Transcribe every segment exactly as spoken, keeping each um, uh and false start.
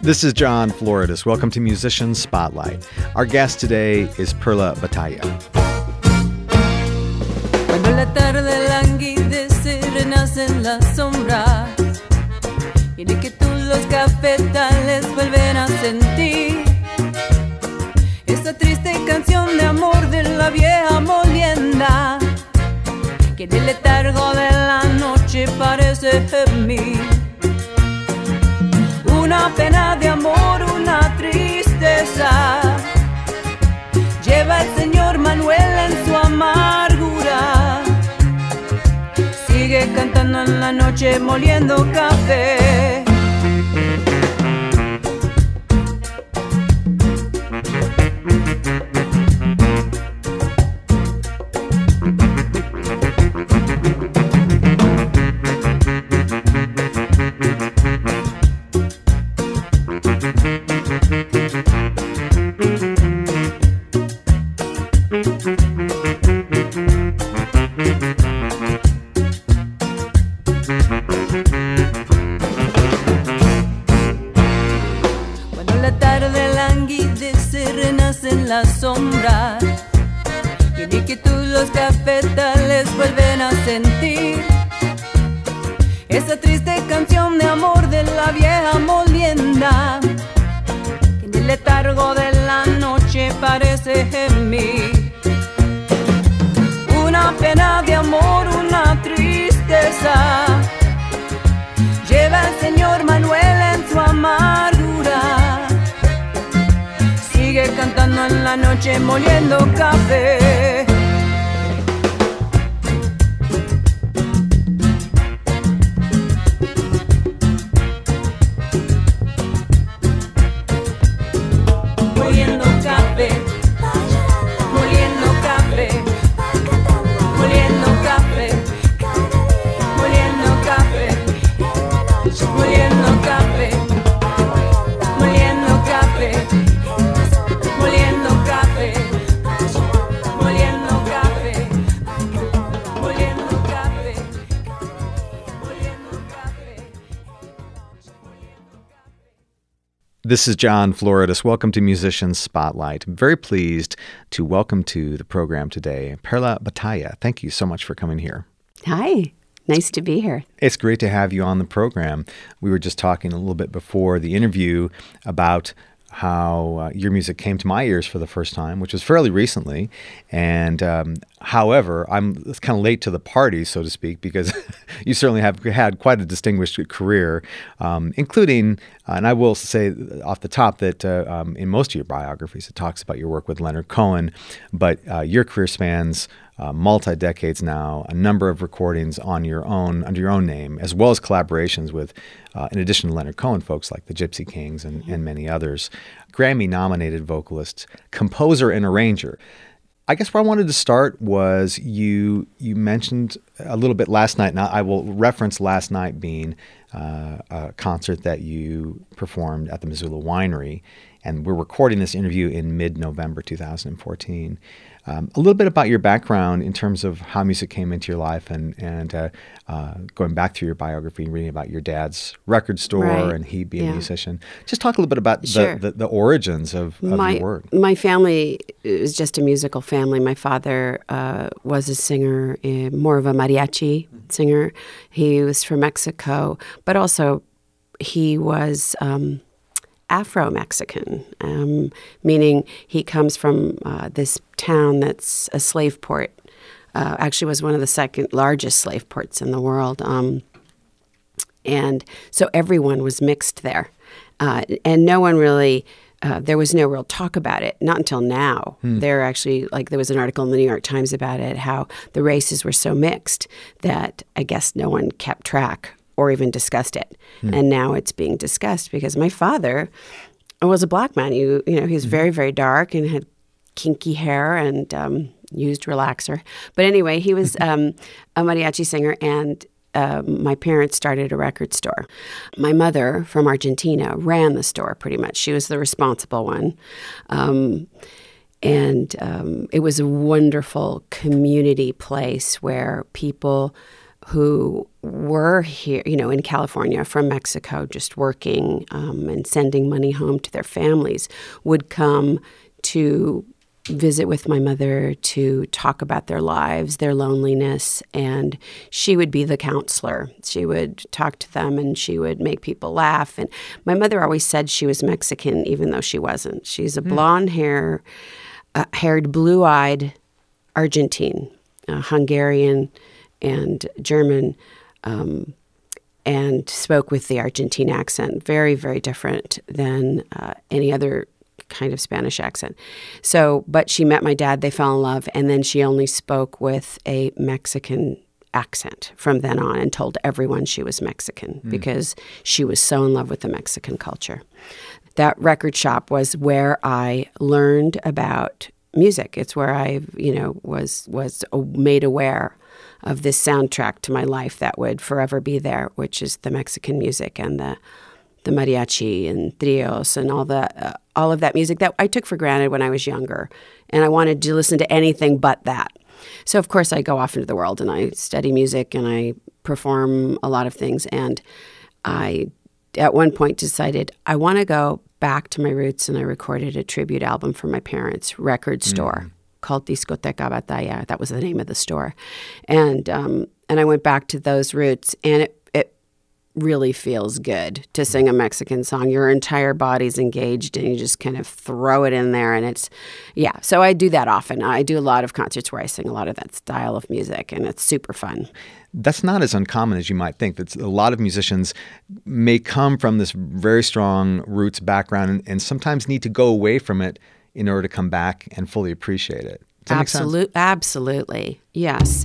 This is John Floridas. Welcome to Musician Spotlight. Our guest today is Perla Batalha. Cuando la tarde languidece, renacen las sombras, y de que tú los cafetales vuelven a sentir esa triste canción de amor de la vieja molienda, que en el letargo de la noche parece gemir. Una pena de amor, una tristeza, lleva el señor Manuel en su amargura. Sigue cantando en la noche moliendo café. Las sombras, y en que tú los cafetales vuelven a sentir esa triste canción de amor de la vieja molienda, que en el letargo de la noche parece gemir. Una pena de amor, una tristeza, lleva el señor Manuel en su amargura. Sigue cantando en la noche moliendo café. Moliendo café, moliendo café, moliendo café, moliendo café, moliendo café, moliendo café. Moliendo café, moliendo café, moliendo café, moliendo café. This is John Floridas. Welcome to Musician Spotlight. I'm very pleased to welcome to the program today Perla Batalha. Thank you so much for coming here. Hi. Nice to be here. It's great to have you on the program. We were just talking a little bit before the interview about how uh, your music came to my ears for the first time, which was fairly recently. And um, however, I'm kind of late to the party, so to speak, because you certainly have had quite a distinguished career, um, including, uh, and I will say off the top that uh, um, in most of your biographies, it talks about your work with Leonard Cohen, but uh, your career spans Uh, multi-decades now, a number of recordings on your own, under your own name, as well as collaborations with, uh, in addition to Leonard Cohen, folks like the Gypsy Kings and, and many others. Grammy-nominated vocalist, composer, and arranger. I guess where I wanted to start was you you mentioned a little bit last night, and I will reference last night being uh, a concert that you performed at the Missoula Winery, and we're recording this interview in mid-November two thousand fourteen. Um, a little bit about your background in terms of how music came into your life, and and uh, uh, going back through your biography and reading about your dad's record store Right. and he being Yeah. a musician. Just talk a little bit about Sure. the, the, the origins of, of my, your work. My family is just a musical family. My father uh, was a singer, uh, more of a mariachi singer. He was from Mexico, but also he was um, Afro-Mexican, um, meaning he comes from uh, this town that's a slave port. Uh, actually was one of the second largest slave ports in the world. Um, and so everyone was mixed there. Uh, and no one really, uh, there was no real talk about it, not until now. Hmm. There actually, like there was an article in the New York Times about it, how the races were so mixed that I guess no one kept track or even discussed it. Hmm. And now it's being discussed because my father was a black man. You, you know, he was hmm. very, very dark and had kinky hair and um, used relaxer. But anyway, he was um, a mariachi singer, and uh, my parents started a record store. My mother from Argentina ran the store pretty much. She was the responsible one. Um, and um, it was a wonderful community place where people who were here, you know, in California from Mexico, just working um, and sending money home to their families, would come to visit with my mother to talk about their lives, their loneliness, and she would be the counselor. She would talk to them and she would make people laugh. And my mother always said she was Mexican, even though she wasn't. She's a blonde hair, uh, haired, blue-eyed Argentine, uh, Hungarian and German, um, and spoke with the Argentine accent. Very, very different than uh, any other kind of Spanish accent. So, but she met my dad, they fell in love, and then she only spoke with a Mexican accent from then on and told everyone she was Mexican mm. because she was so in love with the Mexican culture. That record shop was where I learned about music. It's where I, you know, was was made aware of this soundtrack to my life that would forever be there, which is the Mexican music and the the mariachi and trios and all the uh, all of that music that I took for granted when I was younger, and I wanted to listen to anything but that. So of course I go off into the world and I study music and I perform a lot of things. And I, at one point, decided I want to go back to my roots, and I recorded a tribute album for my parents' record store mm. called Discoteca Batalla. That was the name of the store, and um, and I went back to those roots, and it. really feels good to sing a Mexican song. Your entire body's engaged and you just kind of throw it in there, and it's, yeah. So I do that often. I do a lot of concerts where I sing a lot of that style of music, and it's super fun. That's not as uncommon as you might think. That's, a lot of musicians may come from this very strong roots background and, and sometimes need to go away from it in order to come back and fully appreciate it. Does that make sense? Absolute, absolutely. Yes.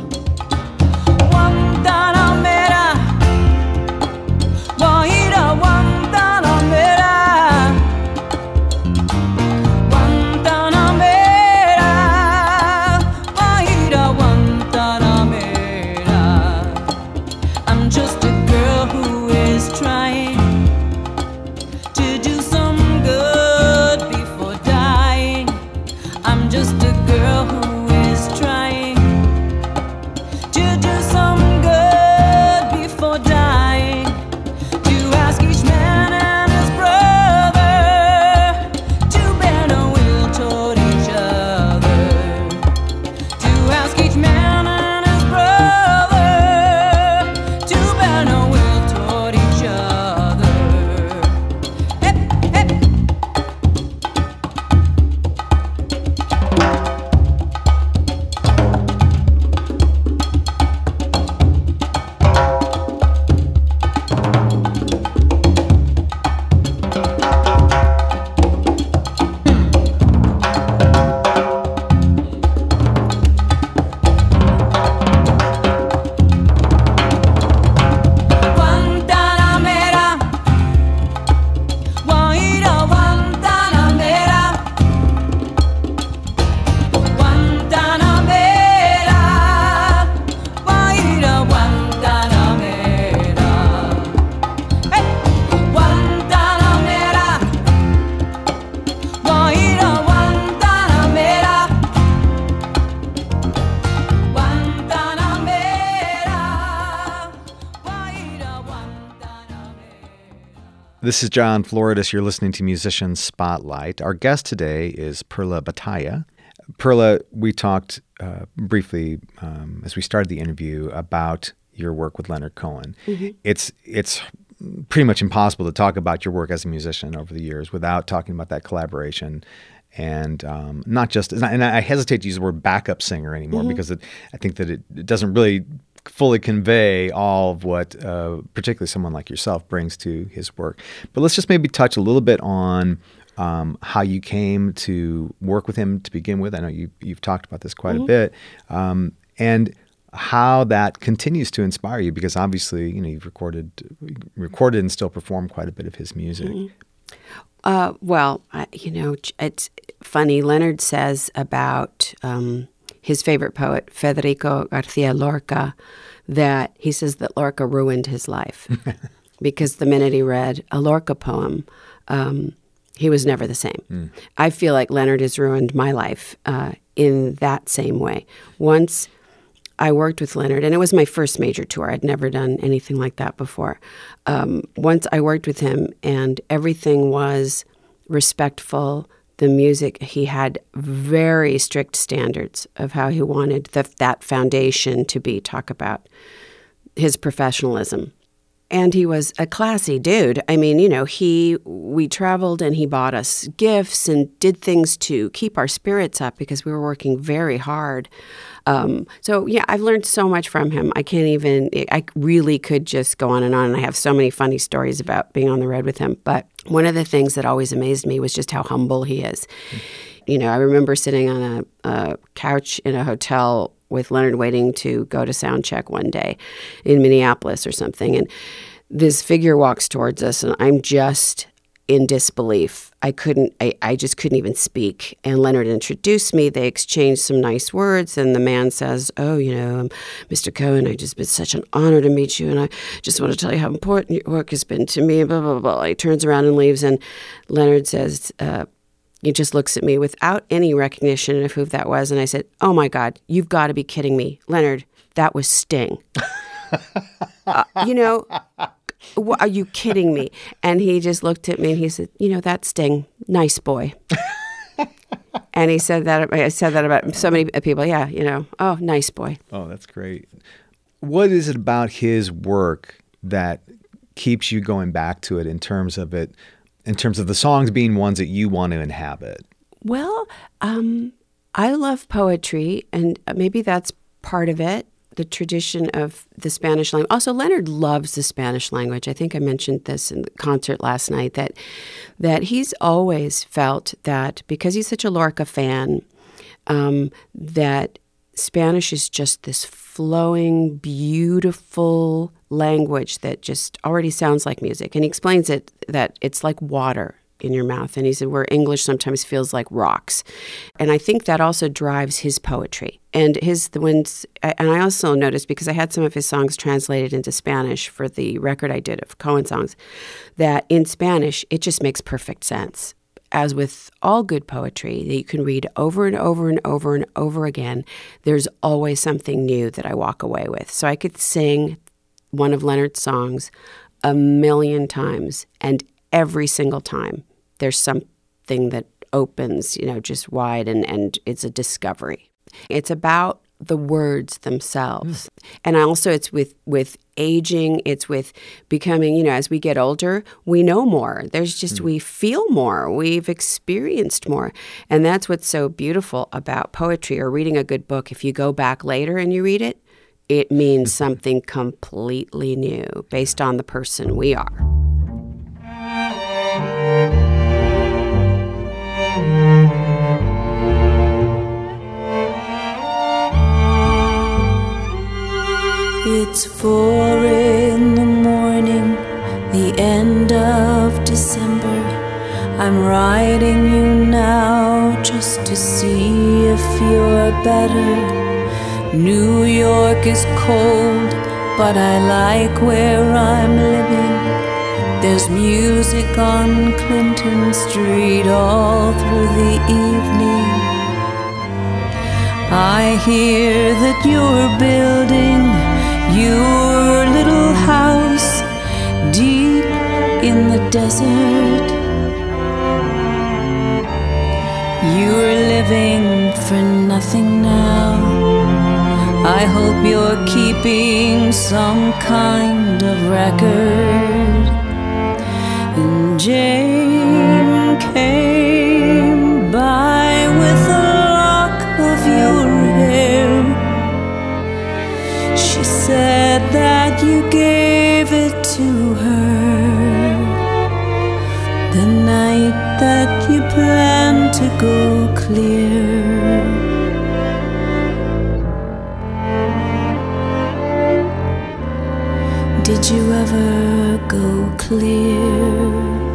Guantanamera, Guaira, This is John Floridis. You're listening to Musician Spotlight. Our guest today is Perla Batalha. Perla, we talked uh, briefly um, as we started the interview about your work with Leonard Cohen. Mm-hmm. It's it's pretty much impossible to talk about your work as a musician over the years without talking about that collaboration. And um, not just, and I hesitate to use the word backup singer anymore mm-hmm. because it, I think that it, it doesn't really fully convey all of what uh, particularly someone like yourself brings to his work. But let's just maybe touch a little bit on um, how you came to work with him to begin with. I know you, you've talked about this quite mm-hmm. a bit. Um, and how that continues to inspire you, because obviously, you know, you've recorded, recorded and still performed quite a bit of his music. Mm-hmm. Uh, well, I, you know, it's funny. Leonard says about um, his favorite poet, Federico Garcia Lorca, that he says that Lorca ruined his life because the minute he read a Lorca poem, um, he was never the same. Mm. I feel like Leonard has ruined my life uh, in that same way. Once I worked with Leonard, and it was my first major tour. I'd never done anything like that before. Um, once I worked with him, and everything was respectful. The music, he had very strict standards of how he wanted the, that foundation to be. Talk about his professionalism. And he was a classy dude. I mean, you know, he we traveled and he bought us gifts and did things to keep our spirits up because we were working very hard. Um, so, yeah, I've learned so much from him. I can't even, I really could just go on and on. And I have so many funny stories about being on the road with him. But one of the things that always amazed me was just how humble he is. Mm-hmm. You know, I remember sitting on a, a couch in a hotel with Leonard waiting to go to sound check one day in Minneapolis or something. And this figure walks towards us, and I'm just in disbelief. I couldn't, I, I just couldn't even speak. And Leonard introduced me. They exchanged some nice words. And the man says, oh, you know, um, Mister Cohen, I just, it's such an honor to meet you. And I just want to tell you how important your work has been to me. And blah, blah, blah. He turns around and leaves. And Leonard says, uh, he just looks at me without any recognition of who that was. And I said, oh, my God, you've got to be kidding me. Leonard, that was Sting. uh, you know, are you kidding me? And he just looked at me and he said, you know, that's Sting. Nice boy. And he said that, I said that about so many people. Yeah, you know, oh, nice boy. Oh, that's great. What is it about his work that keeps you going back to it in terms of it, in terms of the songs being ones that you want to inhabit? Well, um, I love poetry, and maybe that's part of it. The tradition of the Spanish language. Also, Leonard loves the Spanish language. I think I mentioned this in the concert last night, that that he's always felt that because he's such a Lorca fan, um, that Spanish is just this flowing, beautiful language that just already sounds like music. And he explains it that it's like water in your mouth. And he said where English sometimes feels like rocks. And I think that also drives his poetry. And his the ones, and I also noticed, because I had some of his songs translated into Spanish for the record I did of Cohen songs, that in Spanish, it just makes perfect sense. As with all good poetry that you can read over and over and over and over again, there's always something new that I walk away with. So I could sing one of Leonard's songs a million times, and every single time there's something that opens, you know, just wide, and, and it's a discovery. It's about the words themselves. Mm. And also it's with, with aging, it's with becoming, you know, as we get older, we know more. There's just, mm. we feel more, we've experienced more. And that's what's so beautiful about poetry or reading a good book. If you go back later and you read it, it means something completely new based on the person we are. It's four in the morning, the end of December. I'm writing you now just to see if you're better. New York is cold, but I like where I'm living. There's music on Clinton Street all through the evening. I hear that you're building your little house deep in the desert. You're living for nothing now. I hope you're keeping some kind of record. And Jane came by with a lock of your hair. She said that you gave it to her the night that you planned to go clear. Did you ever go clear?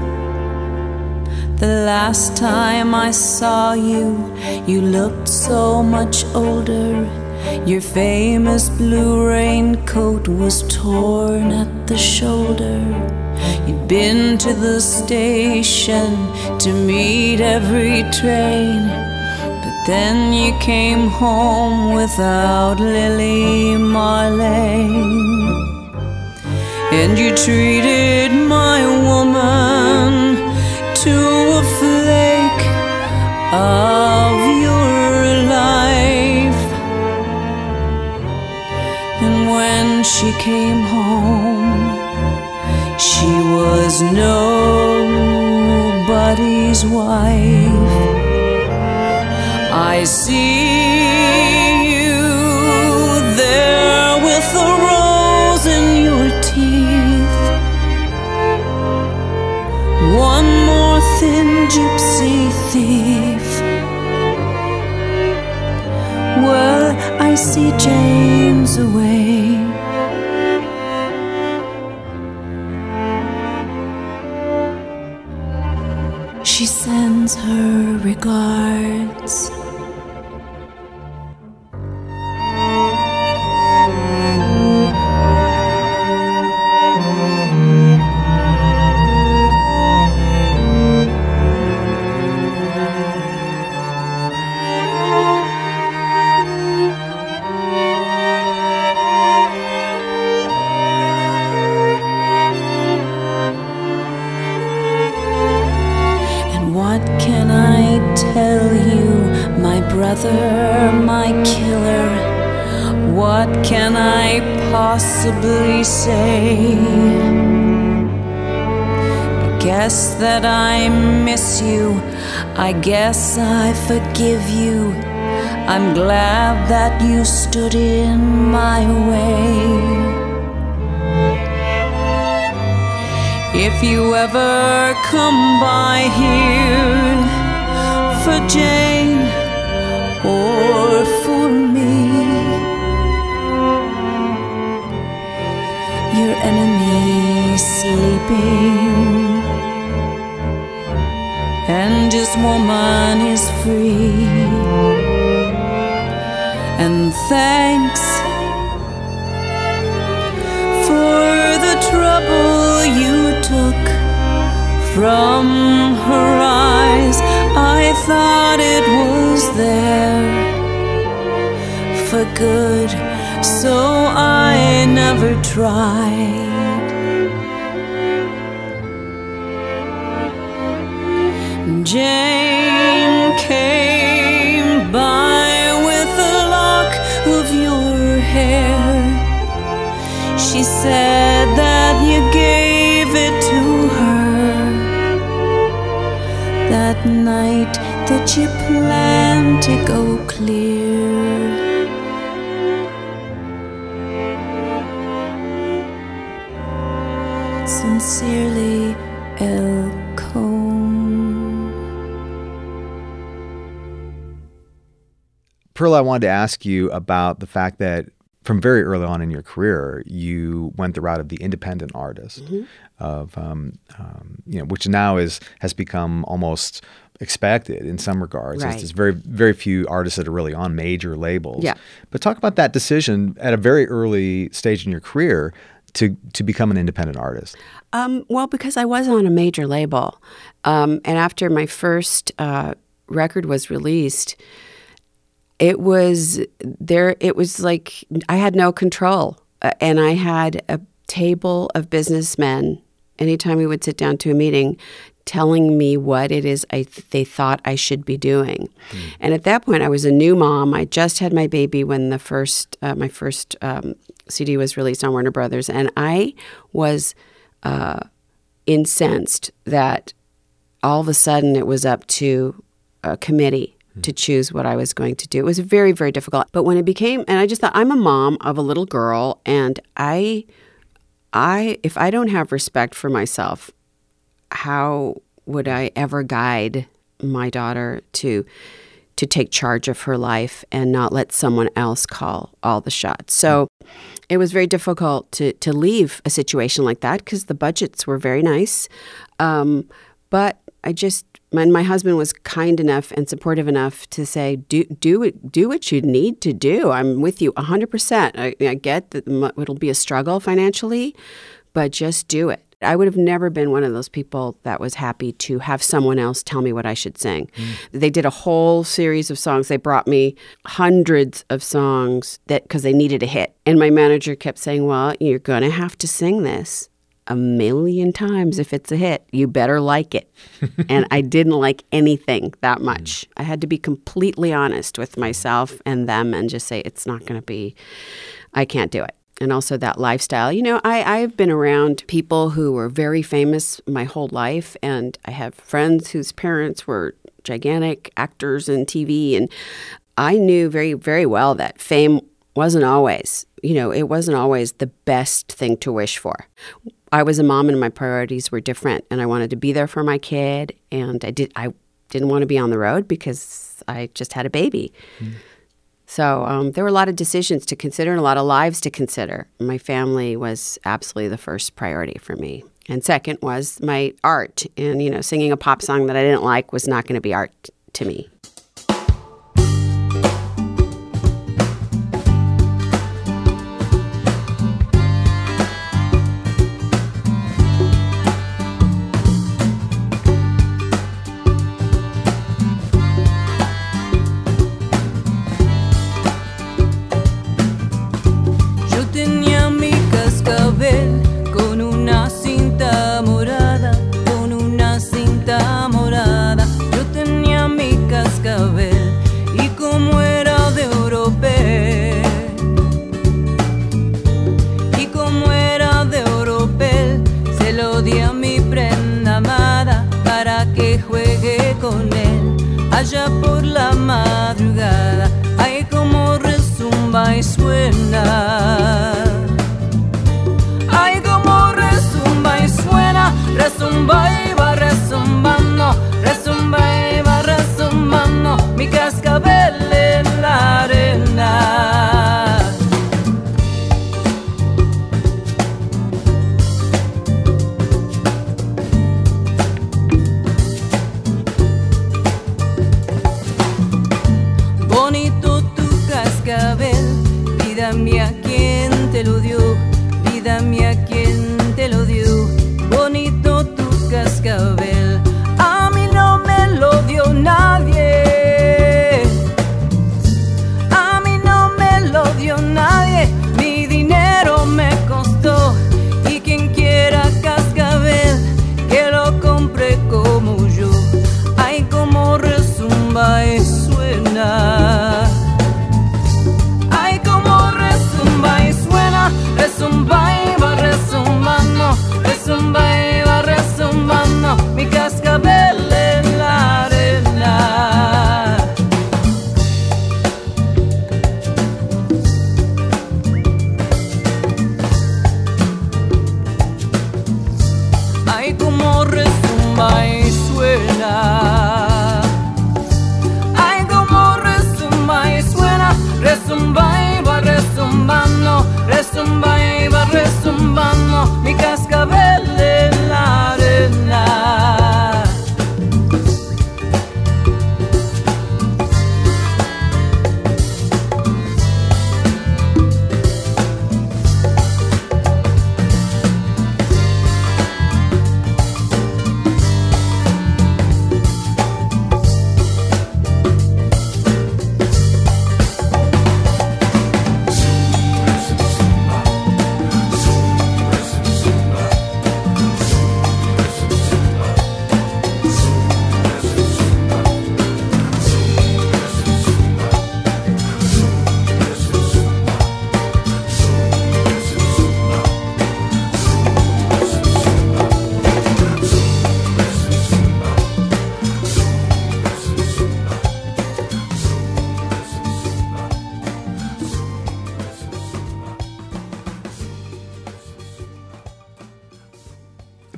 The last time I saw you, you looked so much older. Your famous blue raincoat was torn at the shoulder. You'd been to the station to meet every train, but then you came home without Lily Marlene. And you treated my woman to a flake of your life. And when she came home, she was nobody's wife. I see you there with a rose in your teeth, one more thin gypsy thief. Well, I see Jane's away. She sends her regards. My killer, what can I possibly say? I guess that I miss you, I guess I forgive you. I'm glad that you stood in my way. If you ever come by here for Jane or for me, your enemy sleeping and his woman is free. And thanks for the trouble you took from her eyes. I thought it was there for good, so I never tried. Jane came by with a lock of your hair. She said that you gave it to her that night that you planned to go clear. Sincerely, El Cone. Pearl, I wanted to ask you about the fact that from very early on in your career, you went the route of the independent artist, mm-hmm. of um, um, you know, which now is has become almost expected in some regards. Right. There's very very few artists that are really on major labels. Yeah. But talk about that decision at a very early stage in your career to to become an independent artist. Um, well, because I was on a major label, um, and after my first uh, record was released, it was there. It was like I had no control, uh, and I had a table of businessmen anytime we would sit down to a meeting, telling me what it is I th- they thought I should be doing. Mm. And at that point, I was a new mom. I just had my baby when the first uh, my first um, C D was released on Warner Brothers, and I was uh, incensed that all of a sudden it was up to a committee mm. to choose what I was going to do. It was very, very difficult. But when it became, and I just thought, I'm a mom of a little girl, and I, I if I don't have respect for myself, how would I ever guide my daughter to to take charge of her life and not let someone else call all the shots? So it was very difficult to to leave a situation like that because the budgets were very nice. Um, but I just, my, my husband was kind enough and supportive enough to say, do do it, do what you need to do. I'm with you one hundred percent. I, I get that it'll be a struggle financially, but just do it. I would have never been one of those people that was happy to have someone else tell me what I should sing. Mm. They did a whole series of songs. They brought me hundreds of songs that because they needed a hit. And my manager kept saying, well, you're going to have to sing this a million times if it's a hit. You better like it. And I didn't like anything that much. Mm. I had to be completely honest with myself and them and just say, it's not going to be, I can't do it. And also that lifestyle. You know, I, I've been around people who were very famous my whole life, and I have friends whose parents were gigantic actors in T V, and I knew very, very well that fame wasn't always, you know, it wasn't always the best thing to wish for. I was a mom and my priorities were different, and I wanted to be there for my kid, and I, did, I didn't want to be on the road because I just had a baby. Mm. So um, there were a lot of decisions to consider and a lot of lives to consider. My family was absolutely the first priority for me. And second was my art. And, you know, singing a pop song that I didn't like was not going to be art to me. Allá por la madrugada, ay como resumba y suena, ay como resumba y suena, resumba y va resumbando, resumba y va resumbando, mi cascabel en la arena. Vida mía, ¿quién te lo dio? Vida mía, ¿quién te lo dio? Bonito tu cascabel, a mí no me lo dio nadie. A mí no me lo dio nadie, mi dinero me costó. Y quien quiera cascabel, que lo compre como yo. Ay, como resumba y suena. Resumba y va resumbando, resumba y va resumbando, mi cascabel en la arena.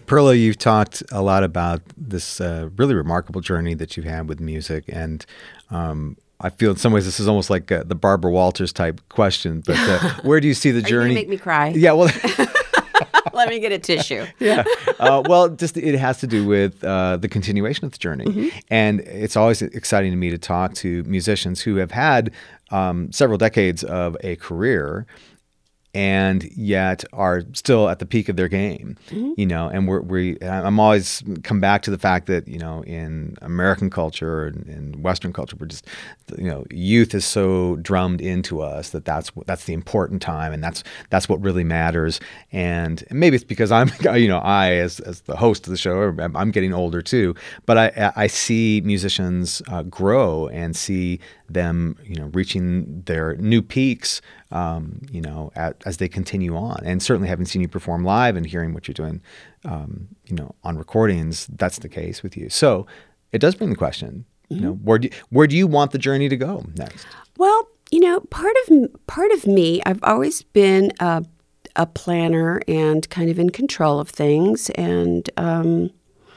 Perla, you've talked a lot about this uh, really remarkable journey that you've had with music, and um, I feel in some ways this is almost like uh, the Barbara Walters type question, but uh, where do you see the Are journey? you gonna make me cry? Yeah, well... Let me get a tissue. Yeah. Uh, well, just it has to do with uh, the continuation of the journey. Mm-hmm. And it's always exciting to me to talk to musicians who have had um, several decades of a career and yet are still at the peak of their game, mm-hmm. you know, and we're, we, I'm always come back to the fact that, you know, in American culture and in Western culture, we're just, you know, youth is so drummed into us that that's, that's the important time. And that's, that's what really matters. And maybe it's because I'm, you know, I, as, as the host of the show, I'm getting older too, but I, I see musicians uh, grow and see them, you know, reaching their new peaks, um, you know, at, as they continue on. And certainly having seen you perform live and hearing what you're doing, um, you know, on recordings, that's the case with you. So it does bring the question, mm-hmm. you know, where do, where do you want the journey to go next? Well, you know, part of part of me, I've always been a, a planner and kind of in control of things. And um,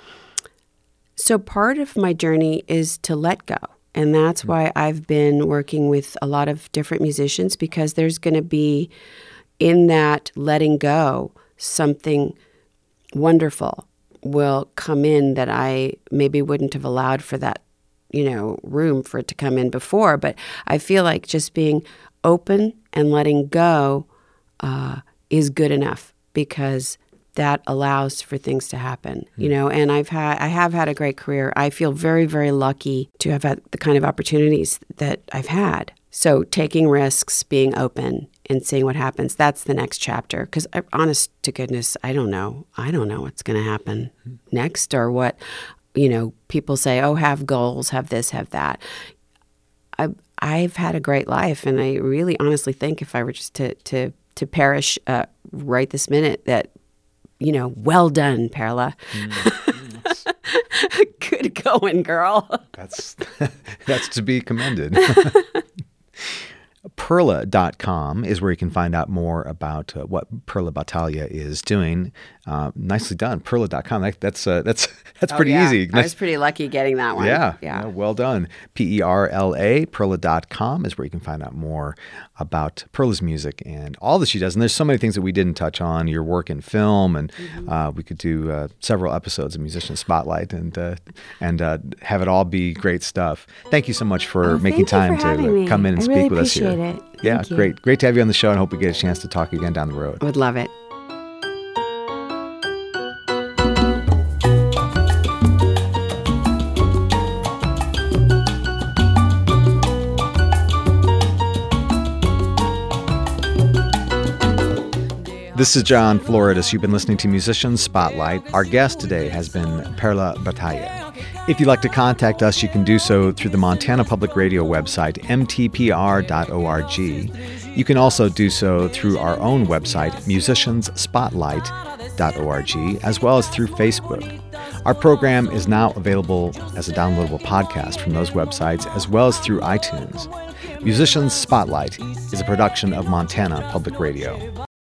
so part of my journey is to let go. And that's why I've been working with a lot of different musicians, because there's going to be, in that letting go, something wonderful will come in that I maybe wouldn't have allowed for that, you know, room for it to come in before. But I feel like just being open and letting go uh, is good enough, because that allows for things to happen, you know, and I've had, I have had a great career. I feel very, very lucky to have had the kind of opportunities that I've had. So taking risks, being open, and seeing what happens, that's the next chapter. Because honest to goodness, I don't know. I don't know what's going to happen next, or what, you know, people say, oh, have goals, have this, have that. I've, I've had a great life, and I really honestly think if I were just to, to, to perish uh, right this minute, that, you know, well done, Perla. Mm, good going, girl. That's that's to be commended. Perla dot com is where you can find out more about uh, what Perla Battaglia is doing. Uh, nicely done, Perla dot com. That, that's uh, that's that's oh, pretty yeah. easy. I was pretty lucky getting that one. Yeah, yeah. yeah well done. P E R L A, Perla dot com is where you can find out more about Perla's music and all that she does. And there's so many things that we didn't touch on. Your work in film, and mm-hmm. uh, we could do uh, several episodes of Musician Spotlight and uh, and uh, have it all be great stuff. Thank you so much for oh, making time for to uh, come in and I speak really with us here. It. Yeah, Thank you. great. Great to have you on the show, and hope we get a chance to talk again down the road. I would love it. This is John Floridis. You've been listening to Musician Spotlight. Our guest today has been Perla Battaglia. If you'd like to contact us, you can do so through the Montana Public Radio website, m t p r dot org. You can also do so through our own website, musicians spotlight dot org, as well as through Facebook. Our program is now available as a downloadable podcast from those websites, as well as through iTunes. Musicians Spotlight is a production of Montana Public Radio.